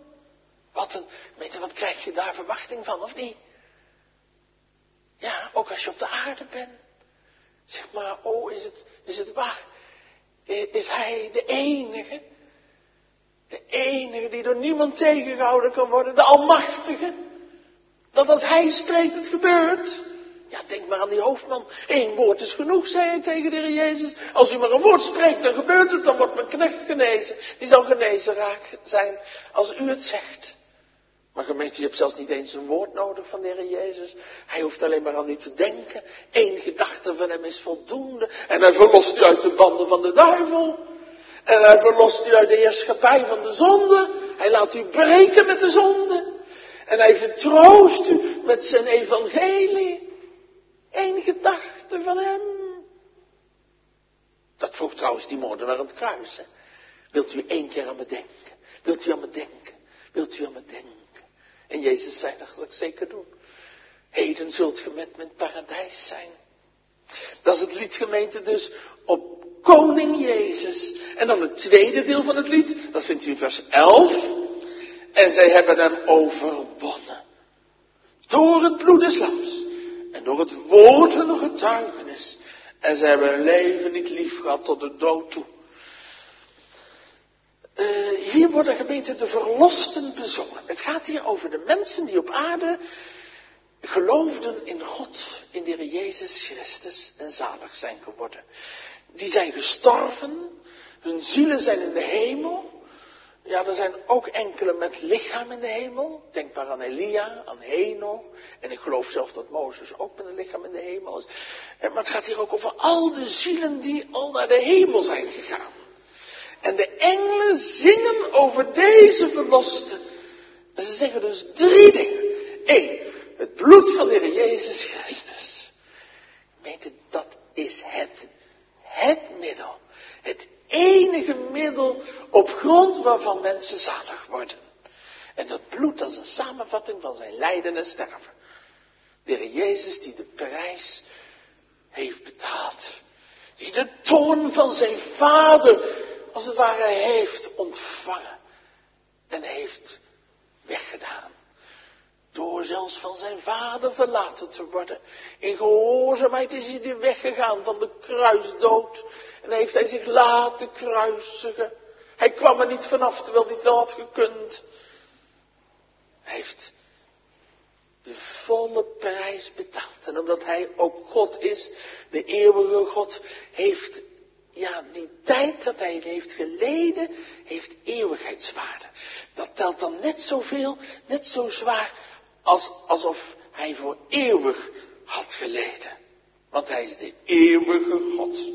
Wat krijg je daar verwachting van, of niet? Ja, ook als je op de aarde bent. Zeg maar, is het waar? Is Hij de enige? De enige die door niemand tegengehouden kan worden. De Almachtige. Dat als Hij spreekt, het gebeurt. Ja, denk maar aan die hoofdman. 1 woord is genoeg, zei hij tegen de Heer Jezus. Als u maar een woord spreekt, dan gebeurt het. Dan wordt mijn knecht genezen. Die zal genezen zijn als u het zegt. Maar gemeente, je hebt zelfs niet eens een woord nodig van de Heer Jezus. Hij hoeft alleen maar aan u te denken. 1 gedachte van hem is voldoende. En hij verlost u uit de banden van de duivel. En hij verlost u uit de heerschappij van de zonde. Hij laat u breken met de zonde. En hij vertroost u met zijn evangelie. 1 gedachte van hem. Dat vroeg trouwens die moordenaar aan het kruis. Hè? Wilt u 1 keer aan me denken? Wilt u aan me denken? Wilt u aan me denken? En Jezus zei, dat zal ik zeker doen. Heden zult ge met me in het paradijs zijn. Dat is het liedgemeente dus op koning Jezus. En dan het tweede deel van het lied, dat vindt u in vers 11. En zij hebben hem overwonnen. Door het bloed des lams. En door het woord hun getuigenis. En zij hebben hun leven niet lief gehad tot de dood toe. Hier worden gemeente de verlosten bezongen. Het gaat hier over de mensen die op aarde geloofden in God, in de Heer Jezus Christus en zalig zijn geworden. Die zijn gestorven, hun zielen zijn in de hemel. Ja, er zijn ook enkele met lichaam in de hemel. Denk maar aan Elia, aan Henoch. En ik geloof zelf dat Mozes ook met een lichaam in de hemel is. Maar het gaat hier ook over al de zielen die al naar de hemel zijn gegaan. En de engelen zingen over deze verlosten. En ze zeggen dus 3 dingen. 1, het bloed van de Heer Jezus Christus. Weet u, dat is het middel. Het enige middel op grond waarvan mensen zalig worden. En dat bloed, dat is een samenvatting van zijn lijden en sterven. De Heer Jezus die de prijs heeft betaald. Die de toorn van zijn vader als het ware heeft ontvangen. En heeft weggedaan. Door zelfs van zijn vader verlaten te worden. In gehoorzaamheid is hij weggegaan van de kruisdood. En heeft hij zich laten kruisigen. Hij kwam er niet vanaf terwijl hij het wel had gekund. Hij heeft de volle prijs betaald. En omdat hij ook God is, de eeuwige God, heeft die tijd dat hij heeft geleden, heeft eeuwigheidswaarde. Dat telt dan net zoveel, net zo zwaar, alsof hij voor eeuwig had geleden. Want hij is de eeuwige God.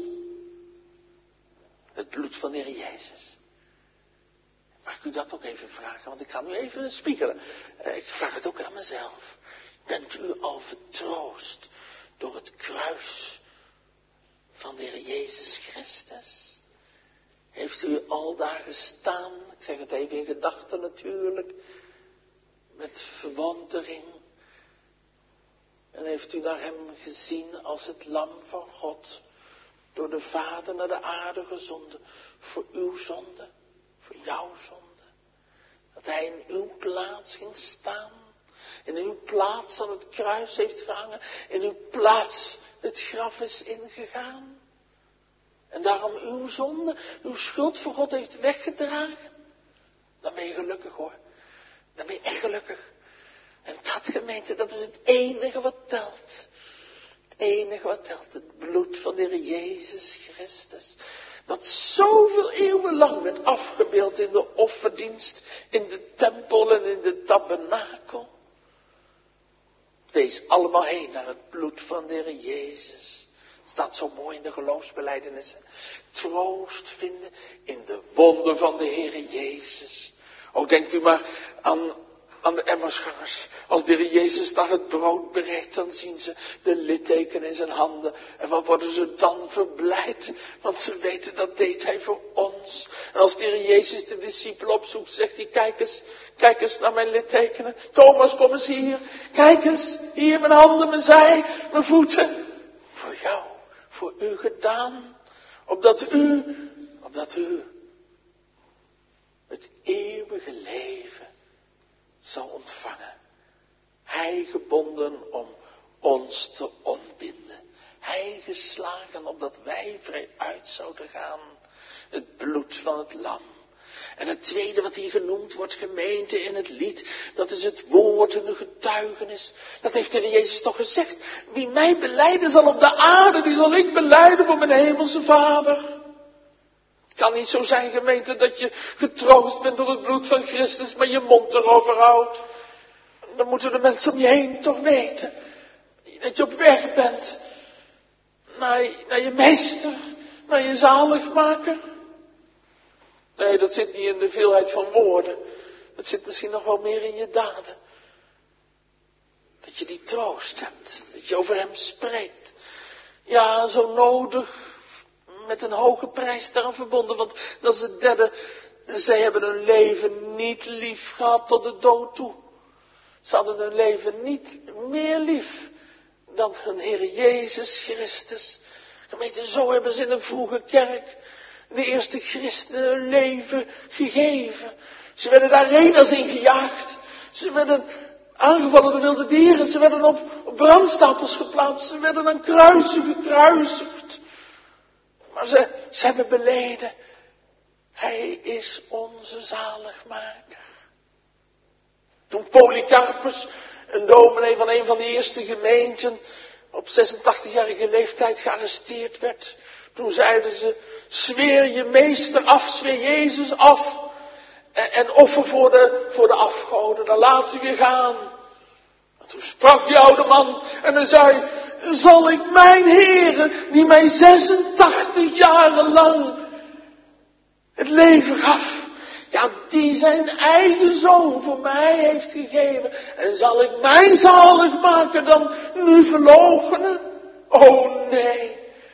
Het bloed van de Heer Jezus. Mag ik u dat ook even vragen? Want ik ga nu even spiegelen. Ik vraag het ook aan mezelf. Bent u al vertroost door het kruis van de Heer Jezus Christus? Heeft u al daar gestaan? Ik zeg het even in gedachten natuurlijk. Met verwondering. En heeft u naar hem gezien als het lam van God. Door de Vader naar de aarde gezonden. Voor uw zonde. Voor jouw zonde. Dat hij in uw plaats ging staan. In uw plaats aan het kruis heeft gehangen. In uw plaats het graf is ingegaan. En daarom uw zonde, uw schuld voor God heeft weggedragen. Dan ben je gelukkig hoor. Dan ben je echt gelukkig. En dat gemeente, dat is het enige wat telt. Het enige wat telt, het bloed van de Heer Jezus Christus. Dat zoveel eeuwen lang werd afgebeeld in de offerdienst, in de tempel en in de tabernakel. Wees allemaal heen naar het bloed van de Heer Jezus. Het staat zo mooi in de geloofsbelijdenissen. Troost vinden in de wonden van de Heer Jezus. Ook denkt u maar aan de Emmausgangers. Als de Heer Jezus daar het brood bereidt, dan zien ze de litteken in zijn handen. En wat worden ze dan verblijd? Want ze weten, dat deed hij voor ons. Als de Heer Jezus de discipelen opzoekt, zegt hij, kijk eens naar mijn littekenen. Thomas, kom eens hier. Kijk eens, hier mijn handen, mijn zij, mijn voeten. Voor jou, voor u gedaan. Opdat u het eeuwige leven zal ontvangen. Hij gebonden om ons te ontbinden. Hij geslagen opdat wij vrij uit zouden gaan. Het bloed van het lam. En het tweede wat hier genoemd wordt, gemeente in het lied, dat is het woord en de getuigenis. Dat heeft de Heer Jezus toch gezegd. Wie mij belijden zal op de aarde, die zal ik belijden voor mijn hemelse Vader. Het kan niet zo zijn, gemeente, dat je getroost bent door het bloed van Christus, maar je mond erover houdt. Dan moeten de mensen om je heen toch weten dat je op weg bent naar je meester, naar je zaligmaker. Nee, dat zit niet in de veelheid van woorden. Dat zit misschien nog wel meer in je daden. Dat je die troost hebt. Dat je over hem spreekt. Ja, zo nodig. Met een hoge prijs daaraan verbonden. Want dat is het derde. Zij hebben hun leven niet lief gehad tot de dood toe. Ze hadden hun leven niet meer lief dan hun Heer Jezus Christus. Gemeente, zo hebben ze in een vroege kerk de eerste christenen hun leven gegeven. Ze werden daar reners in gejaagd. Ze werden aangevallen door wilde dieren. Ze werden op brandstapels geplaatst. Ze werden aan kruisen gekruisigd. Maar ze hebben beleden. Hij is onze zaligmaker. Toen Polycarpus, een dominee van een van de eerste gemeenten, op 86-jarige leeftijd gearresteerd werd. Toen zeiden ze, zweer je meester af, zweer Jezus af. En offer voor de afgoden, dan laten we je gaan. En toen sprak die oude man en hij zei, zal ik mijn Heere, die mij 86 jaren lang het leven gaf, ja, die zijn eigen zoon voor mij heeft gegeven. En zal ik mijn zaligmaker dan nu verloochenen? Oh nee.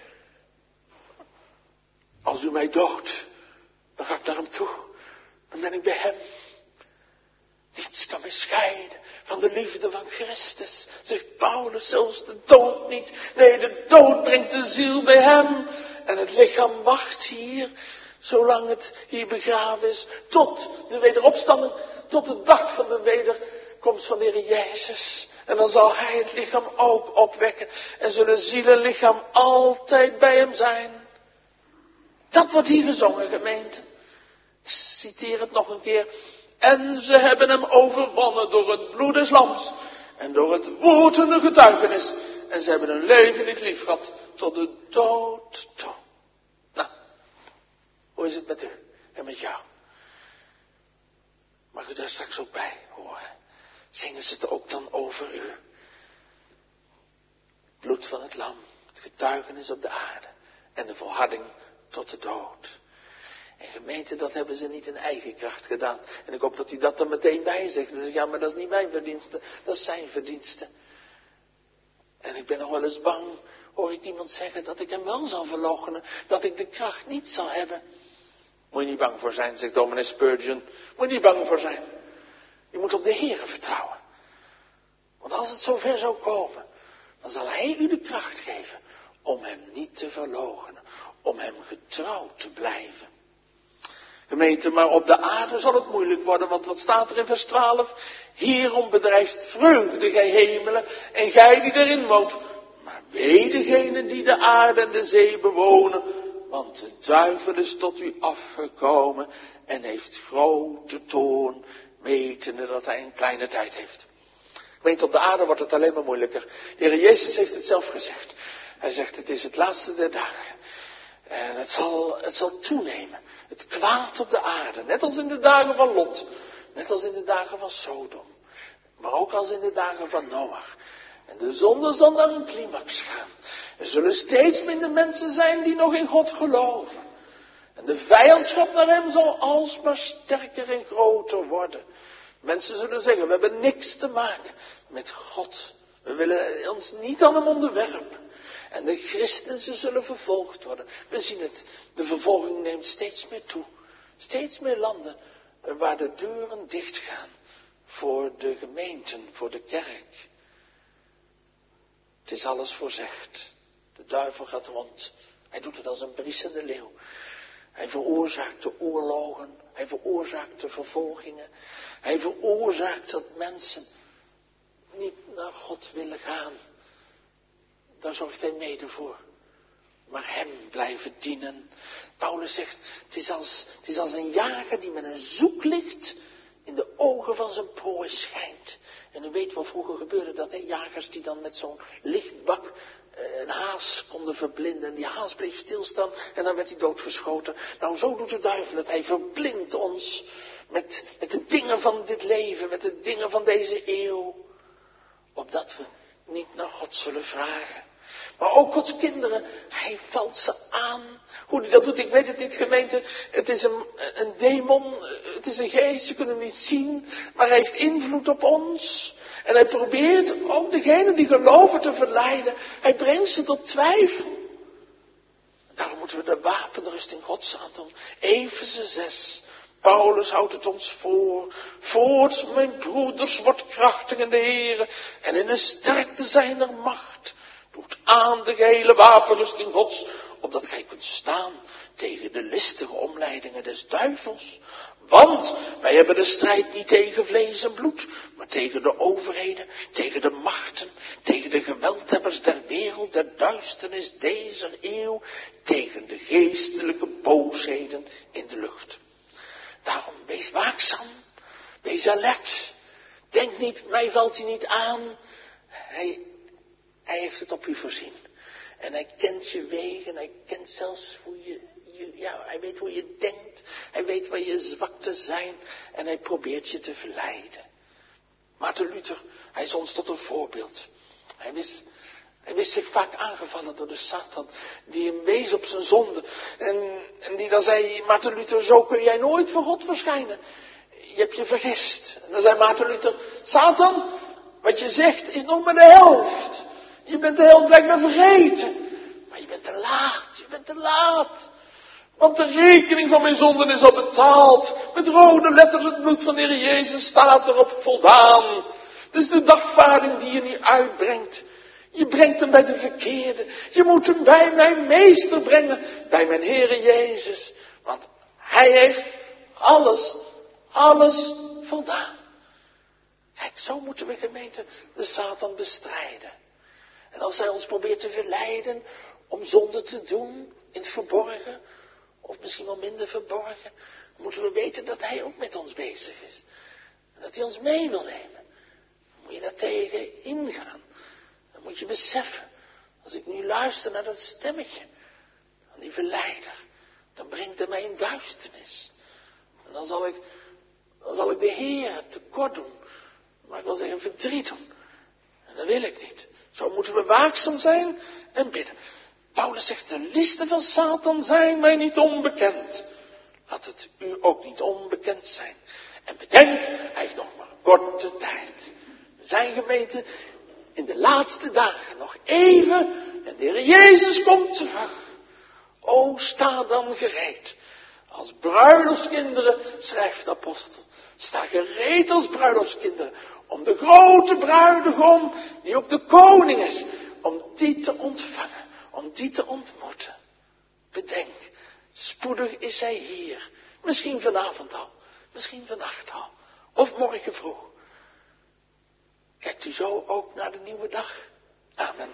Als u mij doodt, dan ga ik naar hem toe. Dan ben ik bij hem. Niets kan mij scheiden van de liefde van Christus. Zegt Paulus, zelfs de dood niet. Nee, de dood brengt de ziel bij hem. En het lichaam wacht hier, zolang het hier begraven is, tot de wederopstanding, tot de dag van de wederkomst van de Heer Jezus. En dan zal hij het lichaam ook opwekken. En zullen ziel en lichaam altijd bij hem zijn. Dat wordt hier gezongen, gemeente. Ik citeer het nog een keer. En ze hebben hem overwonnen door het bloed des lams. En door het woord en de getuigenis. En ze hebben hun leven niet lief gehad tot de dood toe. Nou, hoe is het met u en met jou? Mag u daar straks ook bij horen? Zingen ze het ook dan over u? Het bloed van het lam, het getuigenis op de aarde en de volharding tot de dood. En gemeente, dat hebben ze niet in eigen kracht gedaan. En ik hoop dat u dat er meteen bij zegt. Dan zeg ja, maar dat is niet mijn verdienste, dat is zijn verdienste. En ik ben nog wel eens bang, hoor ik iemand zeggen, dat ik hem wel zal verloochenen, dat ik de kracht niet zal hebben. Moet je niet bang voor zijn, zegt dominee Spurgeon. Moet je niet bang voor zijn. Je moet op de Heere vertrouwen. Want als het zover zou komen, dan zal hij u de kracht geven om hem niet te verloochenen. Om hem getrouw te blijven. Gemeente, maar op de aarde zal het moeilijk worden, want wat staat er in vers 12? Hierom bedrijft vreugde, gij hemelen, en gij die erin woont. Maar wee degenen die de aarde en de zee bewonen, want de duivel is tot u afgekomen en heeft grote toorn, wetende dat hij een kleine tijd heeft. Gemeente, op de aarde wordt het alleen maar moeilijker. De Heer Jezus heeft het zelf gezegd. Hij zegt, het is het laatste der dagen. En het zal toenemen. Het kwaad op de aarde. Net als in de dagen van Lot. Net als in de dagen van Sodom. Maar ook als in de dagen van Noach. En de zonde zal naar een climax gaan. Er zullen steeds minder mensen zijn die nog in God geloven. En de vijandschap naar hem zal alsmaar sterker en groter worden. Mensen zullen zeggen, we hebben niks te maken met God. We willen ons niet aan hem onderwerpen. En de christenen, ze zullen vervolgd worden. We zien het, de vervolging neemt steeds meer toe. Steeds meer landen waar de deuren dichtgaan voor de gemeenten, voor de kerk. Het is alles voorzegd. De duivel gaat rond. Hij doet het als een briesende leeuw. Hij veroorzaakt de oorlogen. Hij veroorzaakt de vervolgingen. Hij veroorzaakt dat mensen niet naar God willen gaan. Daar zorgt hij mede voor. Maar hem blijven dienen. Paulus zegt, het is als een jager die met een zoeklicht in de ogen van zijn prooi schijnt. En u weet wat vroeger gebeurde, dat jagers die dan met zo'n lichtbak een haas konden verblinden. En die haas bleef stilstaan en dan werd hij doodgeschoten. Nou, zo doet de duivel het. Hij verblindt ons met de dingen van dit leven, met de dingen van deze eeuw. Opdat we niet naar God zullen vragen. Maar ook Gods kinderen, hij valt ze aan. Hoe hij dat doet, ik weet het niet, gemeente. Het is een demon, het is een geest, je kunt hem niet zien. Maar hij heeft invloed op ons. En hij probeert ook degenen die geloven te verleiden. Hij brengt ze tot twijfel. Daarom moeten we de wapenrusting Gods aandoen. Efeze 6. Paulus houdt het ons voor. Voorts, mijn broeders, wordt krachtig in de Here en in de sterkte zijner macht. Doet aan de gehele wapenrusting Gods, opdat gij kunt staan tegen de listige omleidingen des duivels. Want wij hebben de strijd niet tegen vlees en bloed, maar tegen de overheden, tegen de machten, tegen de geweldhebbers der wereld, der duisternis dezer eeuw, tegen de geestelijke boosheden in de lucht. Daarom wees waakzaam, wees alert. Denk niet, mij valt hij niet aan. Hij heeft het op u voorzien. En hij kent je wegen, hij kent zelfs hij weet hoe je denkt. Hij weet waar je zwakten zijn. En hij probeert je te verleiden. Maarten Luther, hij is ons tot een voorbeeld. Hij wist zich vaak aangevallen door de Satan, die hem wees op zijn zonde. En die dan zei, Maarten Luther, zo kun jij nooit voor God verschijnen. Je hebt je vergist. En dan zei Maarten Luther, Satan, wat je zegt is nog maar de helft. Je bent de helft blijkbaar vergeten. Maar je bent te laat. Want de rekening van mijn zonden is al betaald. Met rode letters het bloed van de Heer Jezus staat erop voldaan. Dus de dagvaarding die je niet uitbrengt. Je brengt hem bij de verkeerde. Je moet hem bij mijn meester brengen. Bij mijn Heere Jezus. Want hij heeft alles voldaan. Kijk, zo moeten we, gemeente, de Satan bestrijden. En als hij ons probeert te verleiden om zonde te doen in het verborgen, of misschien wel minder verborgen, moeten we weten dat hij ook met ons bezig is. En dat hij ons mee wil nemen. Dan moet je daar tegen ingaan. Dan moet je beseffen, als ik nu luister naar dat stemmetje van die verleider, dan brengt hij mij in duisternis. En dan zal ik de Heer tekort doen. Maar ik wil zeggen verdriet doen. En dat wil ik niet. Zo moeten we waakzaam zijn en bidden. Paulus zegt, de listen van Satan zijn mij niet onbekend. Laat het u ook niet onbekend zijn. En bedenk, hij heeft nog maar een korte tijd. We zijn, gemeente, in de laatste dagen nog even en de Heer Jezus komt terug. O, sta dan gereed. Als bruiloftskinderen, schrijft de apostel. Sta gereed als bruiloftskinderen. Om de grote bruidegom, die ook de koning is, om die te ontvangen. Om die te ontmoeten. Bedenk, spoedig is hij hier. Misschien vanavond al. Misschien vannacht al. Of morgen vroeg. Kijkt u zo ook naar de nieuwe dag. Amen.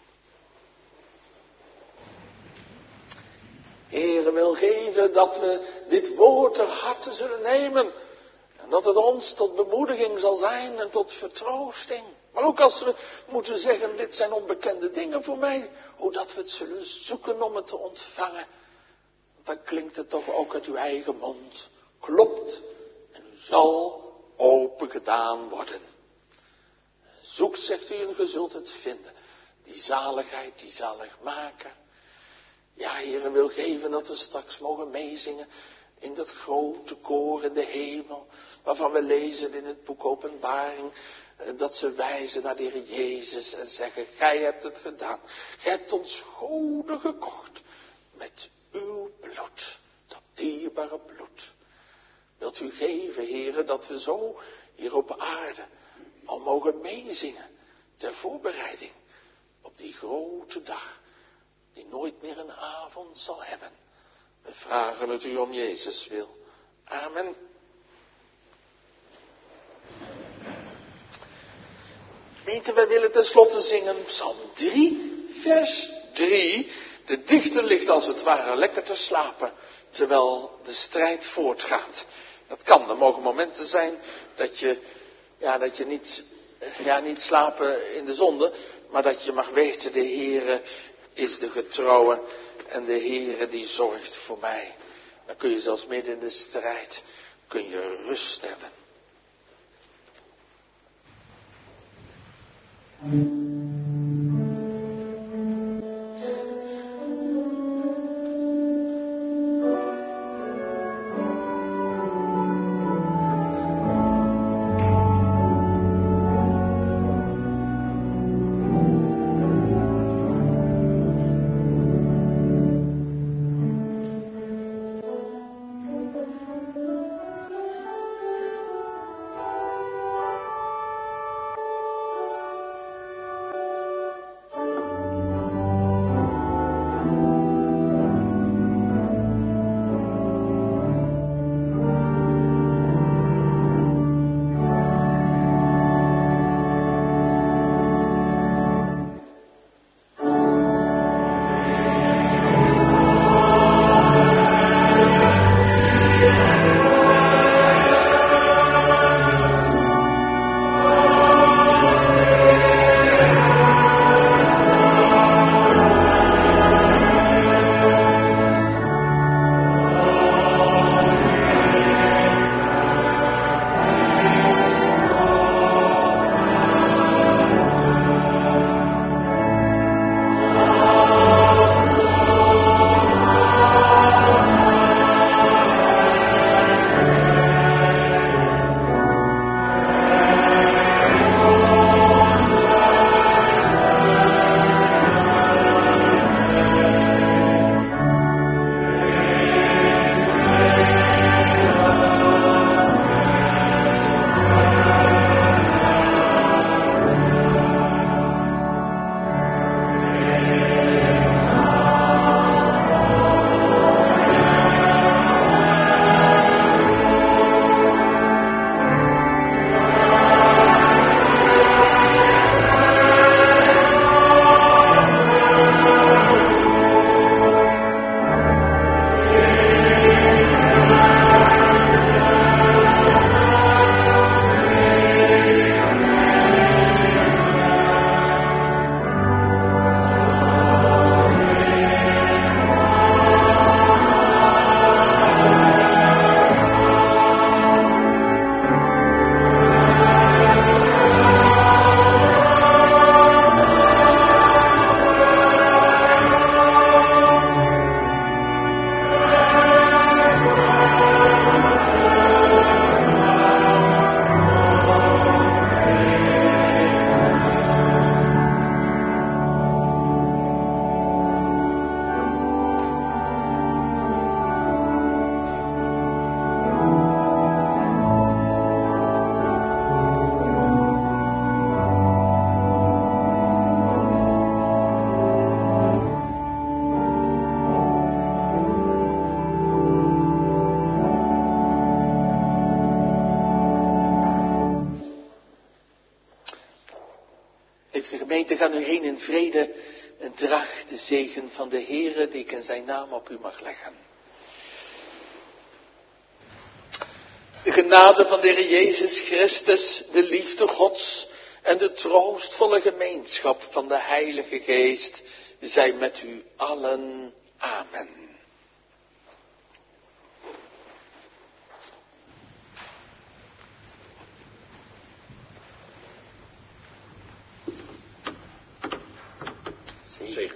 Heere, wil geven dat we dit woord ter harte zullen nemen. En dat het ons tot bemoediging zal zijn en tot vertroosting. Maar ook als we moeten zeggen, dit zijn onbekende dingen voor mij. Hoe dat we het zullen zoeken om het te ontvangen. Dan klinkt het toch ook uit uw eigen mond. Klopt. En u zal open gedaan worden. Zoek, zegt u, en ge zult het vinden. Die zaligheid, die zaligmaker. Ja, Heere, wil geven dat we straks mogen meezingen in dat grote koor in de hemel, waarvan we lezen in het boek Openbaring, dat ze wijzen naar de Heer Jezus en zeggen, gij hebt het gedaan. Gij hebt ons goden gekocht met uw bloed, dat dierbaar kostbare bloed. Wilt u geven, Heere, dat we zo hier op aarde al mogen meezingen ter voorbereiding op die grote dag die nooit meer een avond zal hebben. We vragen het u om Jezus wil. Amen. Gemeente, wij willen tenslotte zingen Psalm 3, vers 3. De dichter ligt als het ware lekker te slapen, terwijl de strijd voortgaat. Dat kan, er mogen momenten zijn dat je niet slapen in de zonde, maar dat je mag weten, de Heere is de getrouwe en de Heere die zorgt voor mij. Dan kun je zelfs midden in de strijd, kun je rust hebben. Gemeente, ga nu heen in vrede en draag de zegen van de Heere die ik in zijn naam op u mag leggen. De genade van de Heer Jezus Christus, de liefde Gods en de troostvolle gemeenschap van de Heilige Geest zij met u allen. Amen. Zegen.